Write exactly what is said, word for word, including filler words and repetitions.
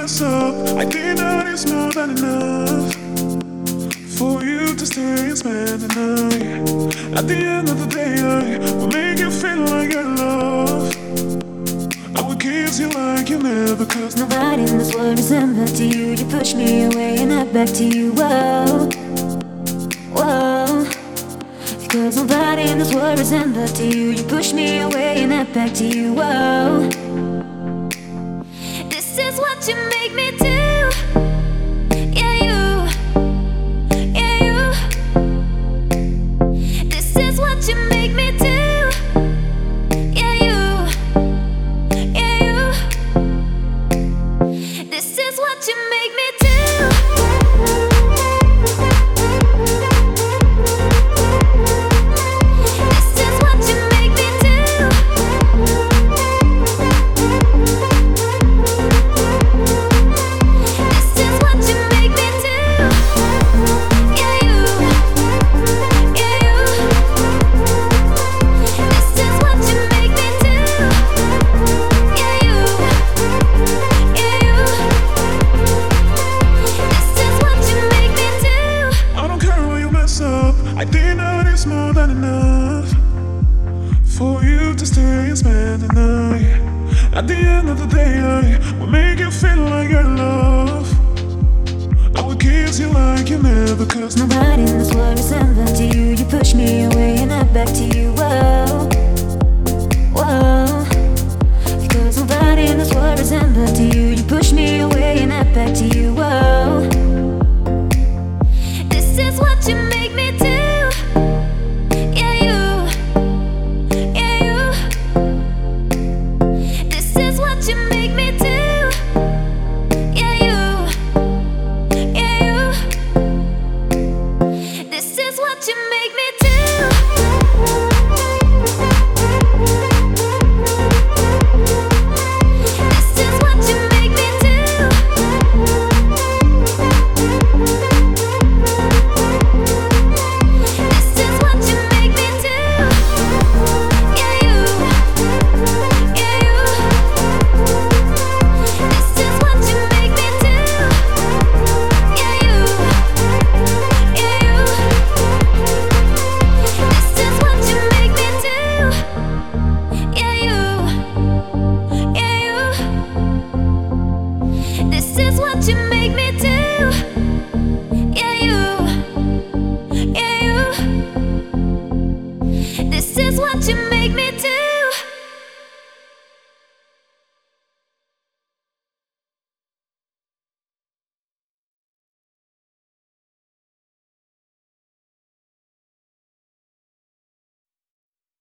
mess up. I think that it's more than enough for you to stay and spend the night. At the end of the day, I will make you feel like you're loved. I will kiss you like you never, cause nobody in this world is similar to you. You push me away and I back to you. Whoa, whoa. Because nobody in this world is similar to you. You push me away and I back to you. Whoa. This is what you make me do. Yeah, you. Yeah, you. This is what you make me do. Yeah, you. Yeah, you. This is what you make me do. I think that it's more than enough for you to stay and spend the night. At the end of the day, I will make you feel like you're loved. I will kiss you like you never, cause nobody in this world is similar to you. You push me away and I back to you. Whoa, whoa. Because nobody in this world is similar to you. You push me away and I back to you. Whoa. This is what you make me do. You make me do. Yeah, you. Yeah, you. This is what you make me do.